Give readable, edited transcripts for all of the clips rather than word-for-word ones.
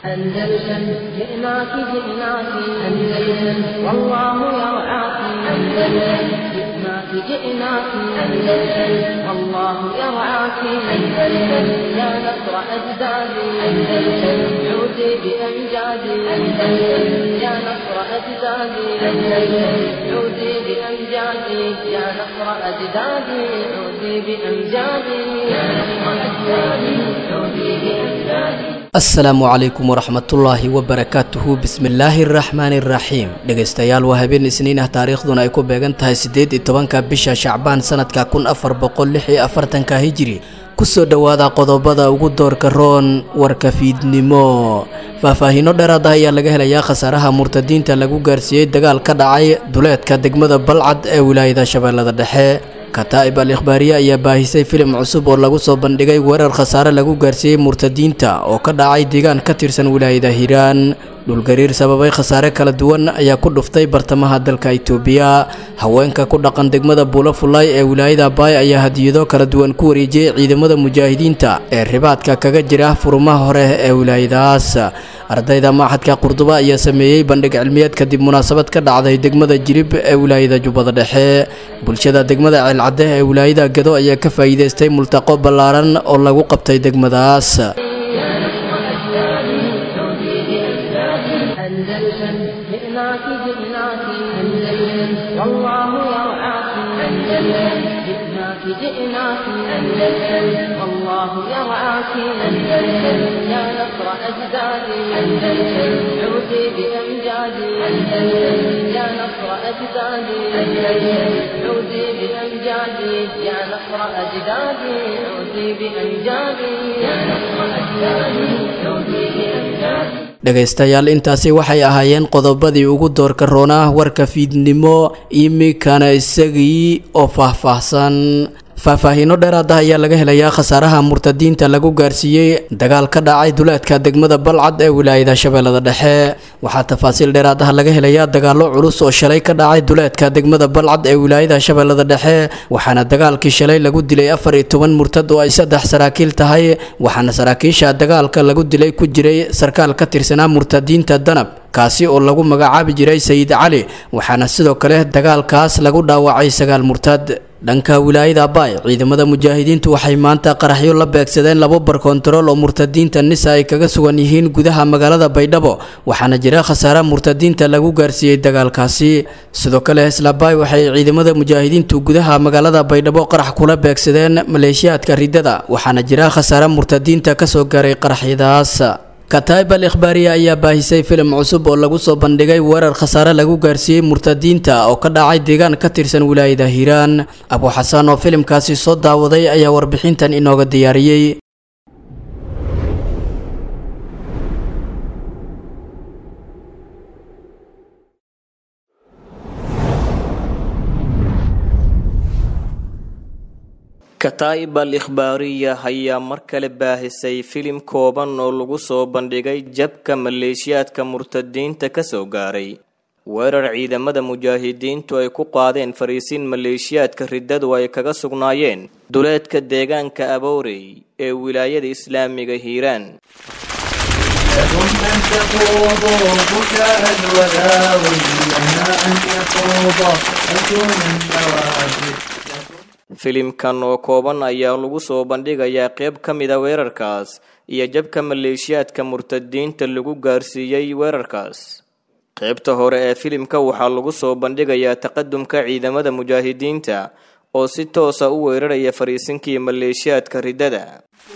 أندلسن جئناك جئناك أندلسن والله يرعاك أندلسن جئناك جئناك أندلسن والله يرعاك أندلسن يا نصر أجدادي أندلسن عودي بأمجادي أندلسن يا نصر أجدادي أندلسن عودي بأمجادي يا نصر أجدادي عودي بأمجادي يا نصر أجدادي عودي بأمجادي. asalaamu calaykum waraxmatullaahi wabarakaatuhu bismillaahi araxmaani iraxiim dhegaystayaal waa habeen isniin ah taariikhduna ay ku beegan tahay 18 bisha shacbaan sanadka 1446 hijri kusoo dhowaada qodobada ugu doorka roon warka fiidnimo faahfaahiino dheeraad ah ayaa laga helayaa khasaaraha murtadiinta lagu gaarsiiyey dagaal ka dhacay duleedka degmada balcad ee wilaayada shabeellada dhexe kataa'ib al-ikhbaariya ayaa baahisay filim cusub oo lagu soo bandhigay weerar khasaare lagu gaarsiiyey murtadiinta oo ka dhacay deegaan ka tirsan wilaayada hiiraan dhulgariir sababay khasaare kala duwan ayaa ku dhuftay bartamaha dalka Itoobiya haweenka ku dhaqan degmada Buulafulay ee wilaayada Baay ayaa hadiyado kala duwan ku wareejiyay ciidamada mujaahidiinta ee ribaadka kaga jira furumaha hore ee wilaayadaas ardayda Maxadka Qurduba ayaa sameeyay bandhig cilmiyeed kadib munaasabad ka dhacday degmada Jirib ee wilaayada Jubbada Dhexe bulshada degmada Ceelcadde ee wilaayada Gado ayaa ka faa'iideystay multaqo ballaaran oo lagu qabtay degmadaas. أندلسن جئناك جئناك أندلسن والله يرعاك أندلسن جئناك جئناك أندلسن والله يرعاك أندلسن يا نصر أجدادي أندلسن عودي بأمجادي أندلسن يا نصر أجدادي أندلسن عودي بأمجادي يا نصر أجدادي عودي بأمجادي يا نصر أجدادي عودي بأمجادي. dhagaystayaal intaasi waxay ahaayeen qodobadii ugu doorka roonaa warka fiidnimo imikana isagii oo faahfaahsan faahfaahiino dheeraad ah ayaa laga helayaa khasaaraha murtadiinta lagu gaarsiiyey dagaal ka dhacay duleedka degmada Balcad ee wilaayada Shabeellada Dhexe waxaa tafaasiil dheeraad ah laga helayaa dagaalo culus oo shalay ka dhacay duleedka degmada Balcad ee wilaayada Shabeellada Dhexe waxaana dagaalkii shalay lagu dilay 14 murtad oo ay 3 saraakiil tahay waxaana saraakiisha dagaalka lagu dilay ku jiray sarkaal ka tirsanaa murtadiinta Danab kaasi oo lagu magacaabi jiray Sayid Cali waxaana sidoo kale dagaalkaas lagu dhaawacay 9 murtad dhanka wilaayada Baay ciidamada mujaahidiintu waxay maanta qaraxyo la beegsadeen 2 bar kontarool oo murtadiinta Nisa ay kaga sugan yihiin gudaha magaalada Baydhabo waxaana jira khasaare murtadiinta lagu gaarsiiyay dagaalkaasi sidoo kale isla Baay waxay ciidamada mujaahidiintu gudaha magaalada Baydhabo qarax kula beegsadeen maleeshiyaadka ridada waxaana jira khasaare murtadiinta ka soo gaaray qaraxyadaas. kataa'ib al-ikhbaariya ayaa baahisay filim cusub oo lagu soo bandhigay weerar khasaare lagu gaarsiiyey murtadiinta oo ka dhacay deegaan ka tirsan wilaayada Hiiraan Abu Xasan oo filimkaasi soo daawaday ayaa warbixintan inooga diyaariyay. kataa'ib al-ikhbaariya ayaa mar kale baahisay filim kooban oo lagu soo bandhigay jabka maleeshiyaadka murtadiinta ka soo gaaray weerar ciidamada mujaahidiintu ay ku qaadeen fariisiin maleeshiyaadka riddadu ay kaga sugnaayeen duleedka deegaanka Aboorey ee wilaayada Islaamiga Hiiraan. filimkan oo kooban ayaa lagu soo bandhigayaa qayb ka mid ah weerarkaas iyo jabka maleeshiyaadka murtadiinta lagu gaarsiiyay weerarkaas. qaybta hore ee filimka waxaa lagu soo bandhigayaa taqadumka ciidamada mujaahidiinta oo si toos ah u weeraraya fariisinkii maleeshiyaadka riddada.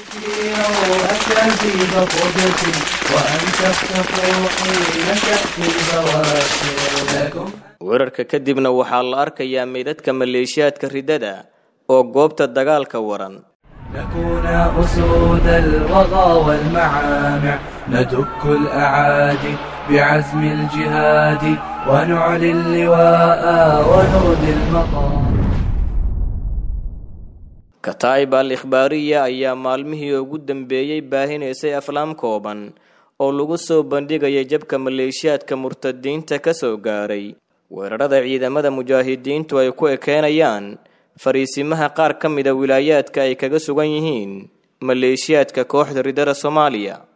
weerarka kadibna waxaa la arkayaa meydadka maleeshiyaadka riddada oo goobta dagaalka waran. نكون أسود الوغى والمعامع ندك الأعادي بعزم الجهاد ونعلي اللواء ونودي المقام. kataa'ib al-ikhbaariya ayaa maalmihii ugu dambeeyay baahinaysay aflaam kooban oo lagu soo bandhigaya jabka maleeshiyaadka murtadiinta ka soo gaaray weerarada ciidamada mujaahidiintu ay ku ekeenayaan fariisimaha qaar ka mid ah wilaayaadka ay kaga sugan yihiin maleeshiyaadka kooxda ridada Soomaaliya.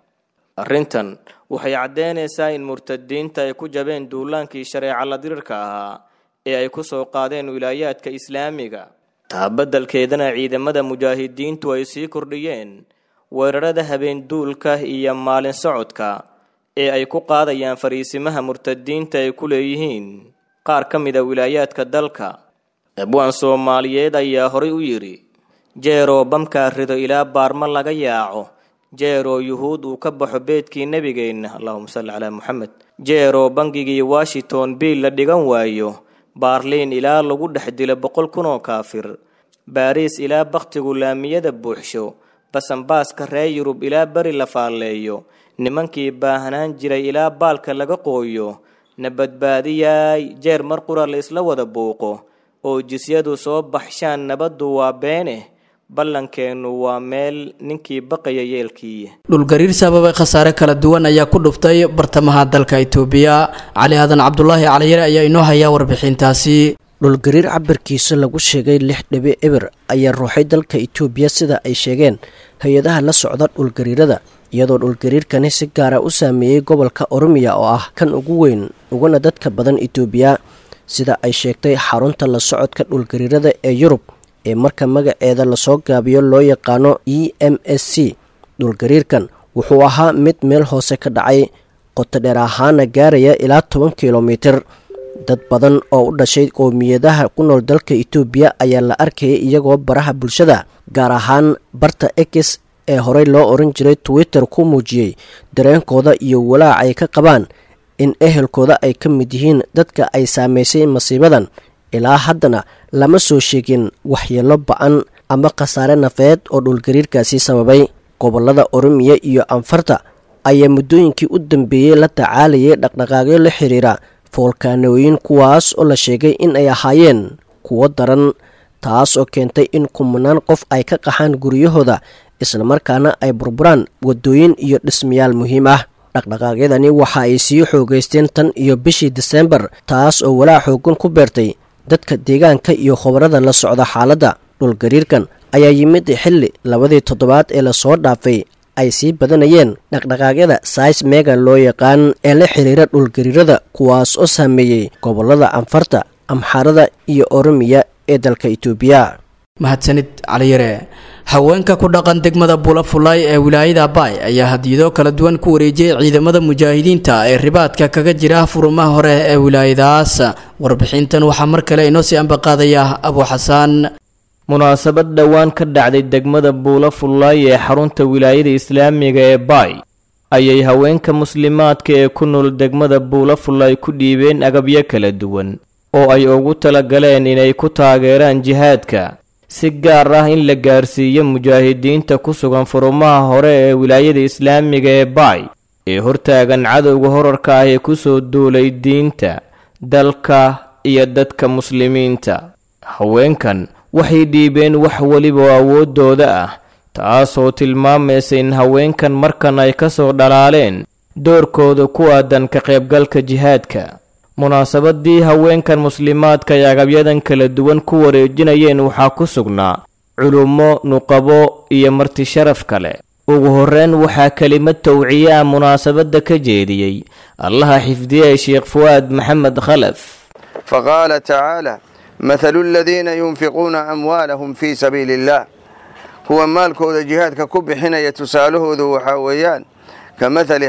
arrintan waxay caddeynaysaa in murtadiinta ay ku jabeen duulaankii shareeca la dirirka ahaa ee ay ku soo qaadeen wilaayaadka islaamiga. taa beddelkeedana ciidamada mujaahidiintu ay sii kordhiyeen weerarada habeen duulka iyo maalin socodka ee ay ku qaadayaan fariisimaha murtadiinta ay ku leeyihiin qaar ka mid a wilaayaadka dalka. abwaan Soomaaliyeed ayaa horay u yiri jeero bamka rido ilaa baarma laga yaaco jeero yuhuud uu ka baxo beedkii nabigeena Allahumma salli ala Muhammad jeero bangigii Washington biil la dhigan waayo Berlin ilaa lagu dhaxdilo 100,000 oo kaafir Paris ilaa baqtigu laamiyada buuxsho basanbaaska reer Yurub ilaa bari la faaleeyo nimankii baahanaan jiray ilaa baalka laga qooyo nabadbaadiyay jeer mar qura la isla wada buuqo oo jisyadu soo baxshaan nabadu waa beene ballankeenu waa meel ninkii baqaya yeelkii. dhulgariir sababay khasaare kala duwan ayaa ku dhuftay bartamaha dalka Itoobiya. Cali Aadan Cabdullaahi Caliyare ayaa inoo haya warbixintaasi. dhulgariir cabirkiisa lagu sheegay 6 eber ayaa ruuxay dalka Itoobiya sida ay sheegeen hay'adaha la socda dhulgariirada, iyadoo dhulgariirkani si gaar ah u saameeyay gobolka Oromiya oo ah kan ugu weyn uguna dadka badan Itoobiya, sida ay sheegtay xarunta la socodka dhulgariirada ee Yurub ee marka magaceeda la soo gaabiyo loo yaqaano EMSC. dhulgariirkan wuxuu ahaa mid meel hoose ka dhacay, qoto dheer ahaana gaaraya ilaa 10 kilomitir. dad badan oo u dhashay qoomiyadaha ku nool dalka Itoobiya ayaa la arkayay iyagoo baraha bulshada gaar ahaan barta X ee horey loo oran jiray Twitter ku muujiyay dareenkooda iyo walaac ay ka qabaan in ehelkooda ay ka mid yihiin dadka ay saameysay masiibadan. ilaa haddana lama soo sheegin waxyeello ba'an ama khasaare nafeed oo dhulgariirkaasi sababay. gobolada Oromiya iyo Anfarta ayaa muddooyinkii u dambeeyay la tacaalayay dhaqdhaqaaqyo la xiriira foolkaanooyin kuwaas oo la sheegay in ay ahaayeen kuwo daran, taas oo keentay in kumanaan qof ay ka qaxaan guryahooda islamarkaana ay burburaan wadooyin iyo dhismayaal muhiim ah. dhaqdhaqaaqyadani waxa ay sii xoogaysteen tan iyo bishii December, taas oo walaac xoogan ku beertay dadka deegaanka iyo khubarada la socda xaaladda. dhulgariirkan ayaa yimid xilli 2 toddobaad ee la soo dhaafay ay sii badanayeen dhaqdhaqaaqyada seismiga loo yaqaan ee la xiriira dhulgariirada, kuwaas oo saameeyay gobolada Anfarta, Amxaarada iyo Oromiya ee dalka Itoobiya. mahadsanid Caliyare. haweenka ku dhaqan degmada Bulafulay ee wilaayada Bay ayaa hadiyado kala duwan ku wareejiyay ciidamada mujaahidiinta ee ribaadka kaga jira furumaha hore ee wilaayadaas. warbixintan waxaa mar kale inoo sii ambaqaadaya Abu Xasan. munaasabad dhawaan ka dhacday degmada Bulafulay ee xarunta wilaayada islaamiga ee Bay ayay haweenka muslimaadka ee ku nool degmada Bulafulay ku dhiibeen agabyo kala duwan oo ay ugu talagaleen inay ku taageeraan jihaadka, si gaar ah in la gaarsiiyo mujaahidiinta ku sugan furumaha hore ee wilaayada islaamiga ee Bay ee hortaagan cadowga horarka ah ee ku soo duulay diinta, dalka iyo dadka muslimiinta. haweenkan waxay dhiibeen wax waliba awoodooda ah, taasoo tilmaamaysa in haweenkan markan ay ka soo dhalaaleen doorkooda ku aadan ka qaybgalka jihaadka. munaasabadii haweenkan muslimaadka ay agabyadan kala duwan ku wareejinayeen waxaa ku sugnaa culummo, nuqabo iyo marti sharaf kale. ugu horreyn waxaa kelimad tawciye ah munaasabada ka jeediyey allaha xifdiyay Sheekh Fuad Maxamed Khalaf. faqaala tacaala مثل الذين ينفقون أموالهم في سبيل الله هو مالكود جهادك كبحين يتساله ذو حاويان كمثل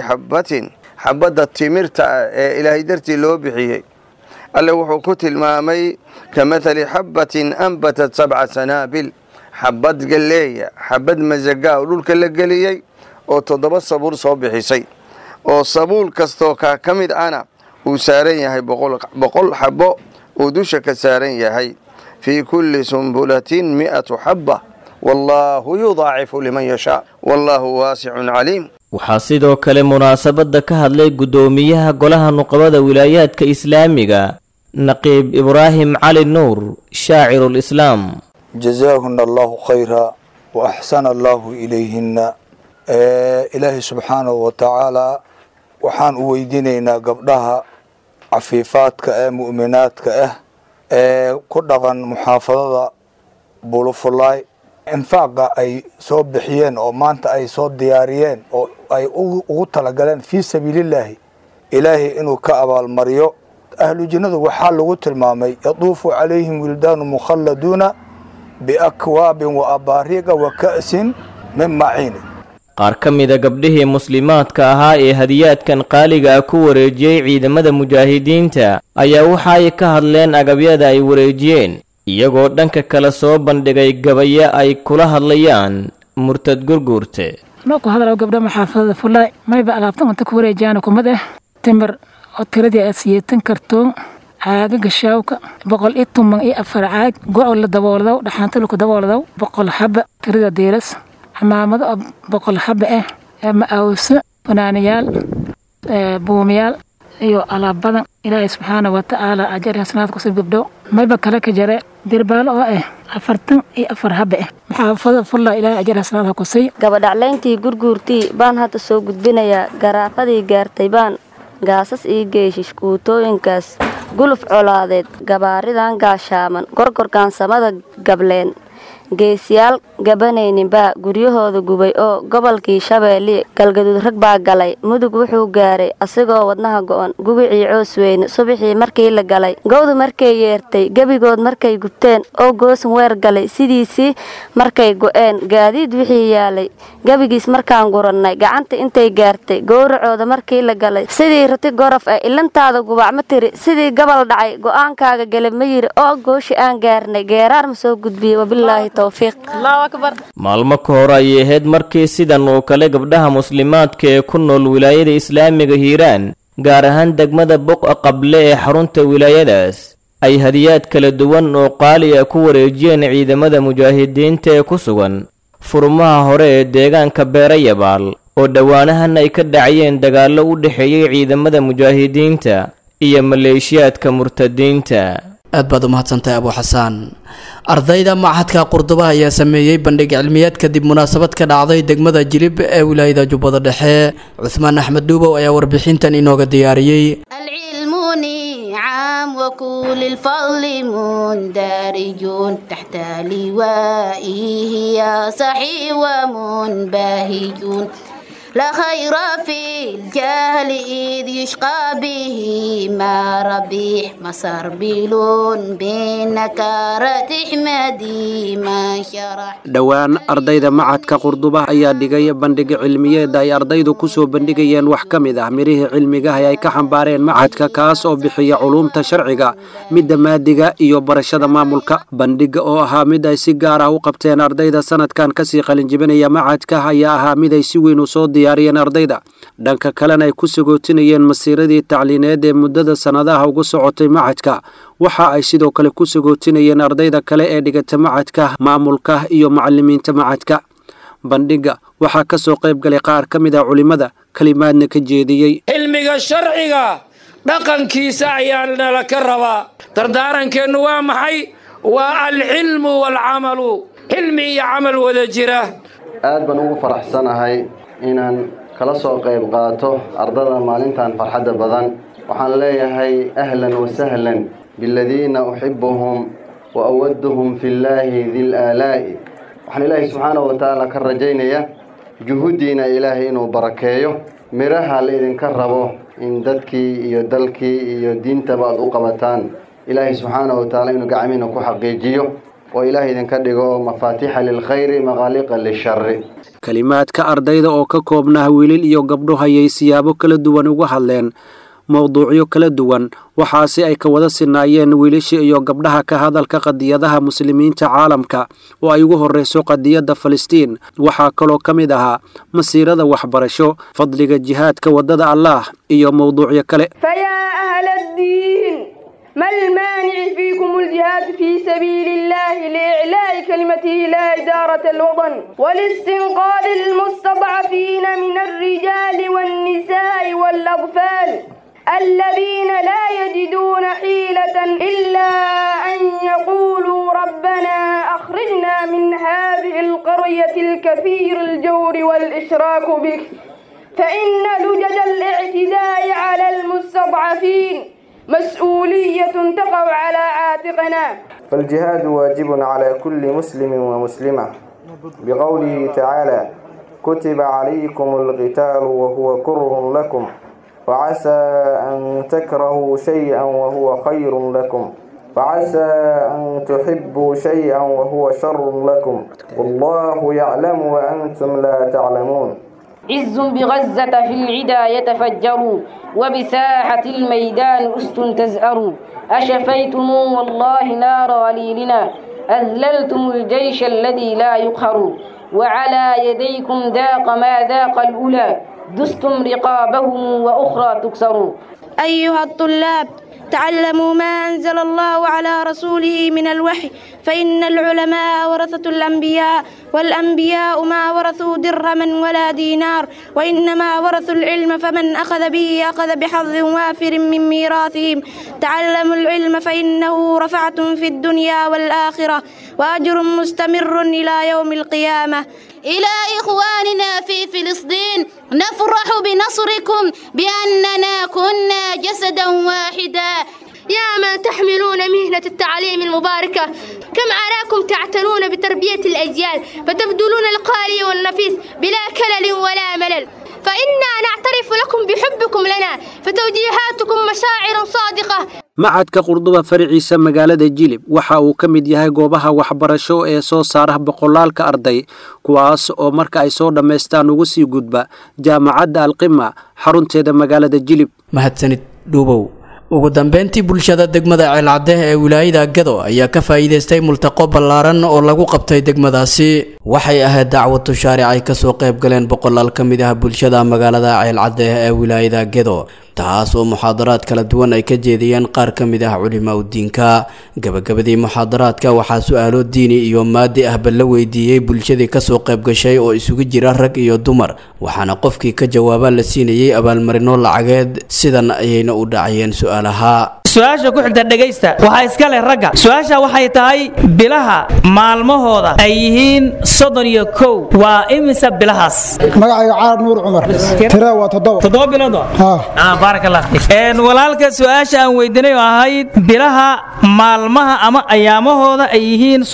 حبة التمرت إلهي درتي لو بحيه اللي وحو كتل مامي كمثل حبة أنبتت 7 سنابل حبة قلية حبة مزقاء ولولك اللقلية وتضب الصبور صوبحيسي والصبور كستوكا كمد أنا وسارين يهي بقول حبو ودوش كسارين يهي في كل سنبلة 100 حبة والله يضاعف لمن يشاء والله واسع عليم. waxaa sidoo kale munaasabada ka hadlay gudoomiyaha golaha nuqabada wilaayaadka islaamiga Naqiib Ibrahim Cali Nuur shaacirul Islaam. jazaahunna Allahu khayra wa ahsana Allahu ilayhinna. ilaahi subhanahu wa ta'ala waxaan u weydiinaynaa gabdhaha cafiifaadka ee mu'minaadka ah ee ku dhaqan muxaafadada Bulafulay infaaqa ay soo bixiyeen oo maanta ay soo diyaariyeen oo ay ugu talagaleen fii sabiilillaahi ilaahay inuu ka abaalmariyo ahlu jannadu waxaa lagu tilmaamay yaduufu calayhim wildaanu mukhalladuuna biakwaabin wa abaariiqa wa ka'sin min maciin qaar ka mida gabdhihii muslimaadka ahaa ee hadiyaadkan qaaliga ah ku wareejiyey ciidamada mujaahidiinta ayaa waxa ay ka hadleen agabyada ay wareejiyeen iyagoo dhanka kale soo bandhigay gabayo ay kula hadlayaan murtad gurguurte ku hadalaa gabdha maxaafadada fulay mayba alaabtan inta ku wareejiyaan kumad ah timir oo tiradii aad siyeetan kartoon caaga gashaawka 114 caag go' la daboolado dhaxaanta lagu daboolado 100 xaba tirada deeras xamaamado 100 xaba ah ma awsa fanaaniyaal buumiyaal iyo alaab badan ilaahay subxaanahu wa ta'aala ajar hasanaad ku soo gabdho mayba kala ka jare dirbaal oo ah 44 xaba ah maxaafadada fulay ilaahay ajar hasanaad ku sii gabadhacleyntii gurguurtii baan hadda soo gudbinayaa garaafadii gaartay baan gaasas ii geeshish kuutooyinkaas guluf colaadeed gabaaridan gaashaaman gorgorgaansamada gableen geesiyaal gabanayninbaa guryahooda gubay oo gobolkii shabeelle galgaduud rag baa galay mudug wuxuu gaaray asigoo wadnaha go'an gubicii coosweyne subaxii markii la galay gowdu markay yeertay gebigood markay gubteen oo goosan weer galay sidiisii markay go'een gaadiid wixii yaalay gebigiis markaan gurannay gacanta intay gaartay gowracooda markii la galay sidii rati gorof ah ilantaada gubac ma tiri sidii gabal dhacay go'aankaaga gale ma yiri oo gooshi aan gaarnay geeraar ma soo gudbiyey wabilaahi maalmo ka hor ayay ahayd markii sidan oo kale gabdhaha muslimaadka ee ku nool wilaayada islaamiga hiiraan gaar ahaan degmada boqa qable ee xarunta wilaayadaas ay hadiyaad kala duwan oo qaali ah ku wareejiyeen ciidamada mujaahidiinta ee ku sugan furmaha hore ee deegaanka beerayabaal oo dhowaanahan ay ka dhacayeen dagaallo u dhexeeyey ciidamada mujaahidiinta iyo maleeshiyaadka murtadiinta aad baad u mahadsantahay abu xasaan ardayda machadka qurduba ayaa sameeyey bandhig cilmiyeed kadib munaasabad ka dhacday degmada jilib ee wilaayada jubbada dhexe cusmaan axmed dhuubow ayaa warbixintan inooga diyaariyey عام وكل الفضل مندرجون تحت لوائه يا صحي ومنبهجون لا خير في الجهل إذ يشقى به ما ربيح مسار بلون بنكارة حمدي ما شرح dhowaan ardayda macadka qurduba ayaa dhigay bandhig cilmiyeed ay ardaydu ku soo bandhigayeen wax ka mid ah mirihii cilmiga ay ka xambaareen macadka kaas oo bixiya culuumta sharciga midda maadiga iyo barashada maamulka bandhiga oo ahaa mid ay si gaar ah u qabteen ardayda sanadkan ka sii qalin jibinaya macadka ayaa ahaa mid ay si weyn u soo diyaariyeen ardayda dhanka kalena ay ku sagootinayeen masiiradii tacliineed ee muddada sanadaha ugu socotay macadka waxa ay sidoo kale ku sagootinayeen ardayda kale ee dhigata macadka maamulka iyo macallimiinta macadka bandhiga waxaa ka soo qayb galay qaar ka mid ah culimada kalimaadna ka jeediyey cilmiga sharciga dhaqankiisa ayaa nala ka rabaa dardaarankeenu waa maxay waa alcilmu waalcamalu cilmi iyo camal wada jira aad baan ugu faraxsanahay inaan kala soo qayb qaato ardada maalintan farxadda badan waxaan leeyahay ahlan wasahlan biladiina uxibuhum wa awaduhum fillaahi dil aalaa'i waxaan ilaahay subxaanahu wa tacaala ka rajaynayaa juhuddiina ilaahay inuu barakeeyo miraha la idinka rabo in dadkii iyo dalkii iyo diintaba aad u qabataan ilaahay subxaanahu wa tacaala inuu gacmiina ku xaqiijiyo oo ilaahay idinka dhigo mafaatiixa lilkhayri maqaaliqa lisharri kalimaadka ardayda oo ka koobnaa wiilal iyo gabdho ayay siyaabo kala duwan uga hadleen mowduucyo kala duwan waxaase ay ka wada sinaayeen wiilasha iyo gabdhaha ka hadalka qadiyadaha muslimiinta caalamka oo ay ugu horreyso qadiyadda Falastiin waxaa kaloo ka mid ahaa masiirada waxbarasho fadliga jihaadka waddada Allah iyo mowduucyo kale ما المانع فيكم الجهاد في سبيل الله لإعلاء كلمته لا إدارة الوطن والاستنقاذ المستضعفين من الرجال والنساء والأطفال الذين لا يجدون حيلة إلا أن يقولوا ربنا أخرجنا من هذه القرية الكثير الجور والإشراك بك فإن لجج الاعتداء على المستضعفين مسؤولية تقع على عاتقنا فالجهاد واجب على كل مسلم ومسلمة بقوله تعالى كتب عليكم القتال وهو كره لكم وعسى أن تكرهوا شيئا وهو خير لكم وعسى أن تحبوا شيئا وهو شر لكم والله يعلم وأنتم لا تعلمون عز بغزة في العدا يتفجروا وبساحة الميدان أست تزأروا أشفيتم والله نار غليلنا أذللتم الجيش الذي لا يقهر وعلى يديكم ذاق ما ذاق الأولى دستم رقابهم وأخرى تكسروا. أيها الطلاب تعلموا ما أنزل الله على رسوله من الوحي فإن العلماء ورثة الأنبياء والأنبياء ما ورثوا درهما ولا دينار وإنما ورثوا العلم فمن أخذ به أخذ بحظ وافر من ميراثهم. تعلموا العلم فإنه رفعة في الدنيا والآخرة وأجر مستمر إلى يوم القيامة. إلى إخواننا في فلسطين نفرح بنصركم بأننا كنا جسدا واحدا. يا من تحملون مهنة التعليم المباركة كم أراكم تعتنون بتربية الأجيال فتبذلون القالي والنفيس بلا كلل ولا ملل فإنا نعترف لكم بحبكم لنا فتوجيهاتكم مشاعر صادقة. macadka qurduba faraciisa magaalada jilib waxa uu ka mid yahay goobaha waxbarasho ee soo saara boqolaalka arday kuwaas oo marka ay soo dhameystaan ugu sii gudba jaamacadda alqima xarunteeda magaalada jilib. mahadsanid dhuubow. ugu dambeyntii bulshada degmada ceelcadde ee wilaayada Gado ayaa ka faa'iideystay multaqo ballaaran oo lagu qabtay degmadaasi. waxay ahayd dacwad shaaric ay ka soo qayb galeen boqolaal ka mid ah bulshada magaalada ceelcadde ee wilaayada Gado taas oo muxaadaraad kala duwan ay ka jeediyeen qaar ka mid ah culimada diinka. gabagabadii muxaadaraadka waxaa su'aalo diini iyo maadi ah bal la weydiiyay bulshadii ka soo qayb gashay oo isugu jira rag iyo dumar waxaana qofkii ka jawaaba la siinayay abaalmarino lacageed sidan ayayna u dhacayeen su'aalaha. su-aasha ku xigta dhageysta waxaa iska leh ragga. su-aasha waxay tahay bilaha maalmahooda ay yihiin 31 waa imisa bilahaas? magacayga caar nuur cumar tira waa 7 bilood. barakallah fiik. walaalka su-aasha aan weydiinay ahayd bilaha maalmaha ama ayaamahooda ay yihiin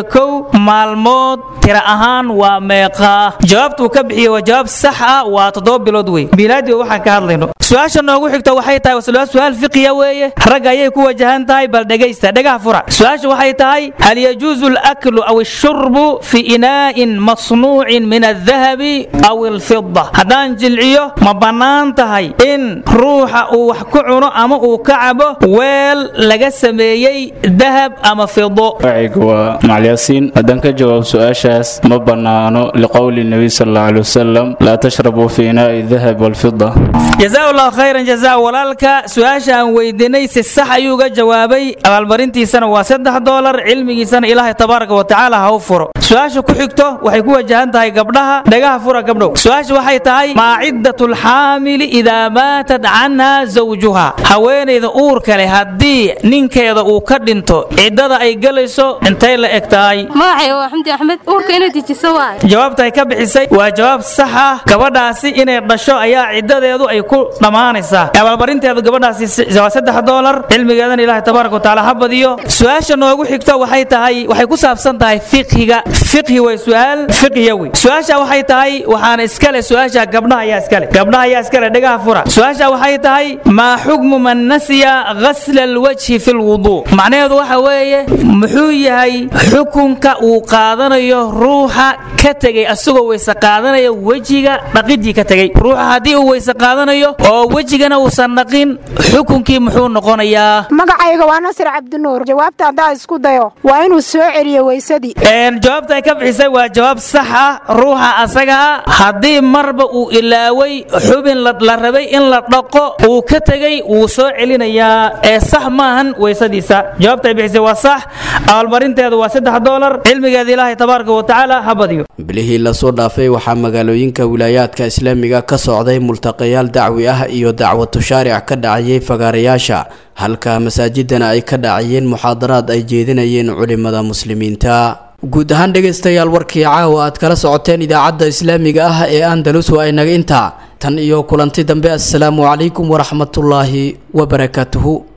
31 maalmood tira ahaan waa meeqa? jawaabtu ka bixiyo waa jawaab sax ah waa 7 bilood wey. bilaadi waxaan ka hadlayno. su-aasha noogu xigta waxay tahay su'aal fiqiya weeye ragga ayay ku wajahan tahay bal dhageysta dhagaha fura. su-aasha waxay tahay hal yajuuzu al-aklu aw ash-shurbu fi inaa'in masnuu'in min adh-dhahabi aw al-fidda. haddaan jilciyo ma bannaan tahay in ruuxa uu wax ku cuno ama uu ka cabo weel laga sameeyey dahab ama fido? wacyigu waa macalyaasiin. haddaan ka jawaab su-aashaas ma bannaano liqowli nabi sallallahu alayhi wasallam laa tashrabu fi inaa'i dhahab wal-fidda. jazaa'ullahu khayran jazaa. walaalka su-aasha aan weydiinay si sax ayuu ga jawaabay abaalmarintiisana waa $3 cilmigiisana ilaahay tabaaraka wa tacaala ha u furo. su-aasha ku xigto waxay ku wajahan tahay gabdhaha dhagaha fura gabdhow. su-aasha waxay tahay maaciddatul xaamili idaa maatat canha zawjuha. haweeneyda uurka leh haddii ninkeeda uu ka dhinto ciddada ay galayso intay la eg tahay? magacayga waa xamdi axmed. uurka inay dejiso waay. jawaabta ay ka bixisay waa jawaab sax ah. gabadhaasi inay dhasho ayaa ciddadeedu ay ku dhamaanaysaa. abaalmarinteedu gabadhaasi waa $3 cilmigeedana ilaahay tabaaraka wa tacaala ha badiyo. su-aasha noogu xigto waxay tahay waxay ku saabsan tahay fiqhiga. fiqhi way su'aal fiqiya wey. su-aasha waxay tahay waxaan iska leh su-aasha gabdhaha ayaa iska leh. gabdhaha ayaa iska leh dhagaha fura. su-aasha waxay tahay maa xukmu man nasiya ghasla alwajhi fi lwuduu. macnaheedu waxa weeye muxuu yahay xukunka uu qaadanayo ruuxa ka tegay asagoo weyse qaadanaya wejiga dhaqidii ka tegay. ruuxa haddii uu weyse qaadanayo oo wejigana uusan dhaqin xukunkii muxuu noqonayaa? magacayga waa Nasir Cabdinuur. jawaabta haddaan isku dayo waa inuu soo celiyo weysadii. jawaabta ay ka bixisay waa jawaab sax ah. ruuxa asaga haddii marba uu ilaaway xubin la rabay in la dhaqo uu ka tegay wuu soo celinayaa ee sax maahan weysadiisa. jawaabta ay bixisay waa sax. abaalmarinteedu waa $3 cilmigeeda ilaahay tabaaraka wa tacaala ha badiyo. bilihii la soo dhaafay waxaa magaalooyinka wilaayaadka islaamiga ka socday multaqayaal dacwi ah iyo dacwad shaaric ka dhacayay fagaarayaasha halka masaajidana ay ka dhacayeen muxaadaraad ay jeedinayeen culimada muslimiinta. guud ahaan dhegaystayaal warkii caawa aad kala socoteen idaacadda islaamiga ah ee Andalus waa inaga intaa tan iyo kulanti dambe. assalaamu calaykum waraxmatullaahi wabarakaatuhu.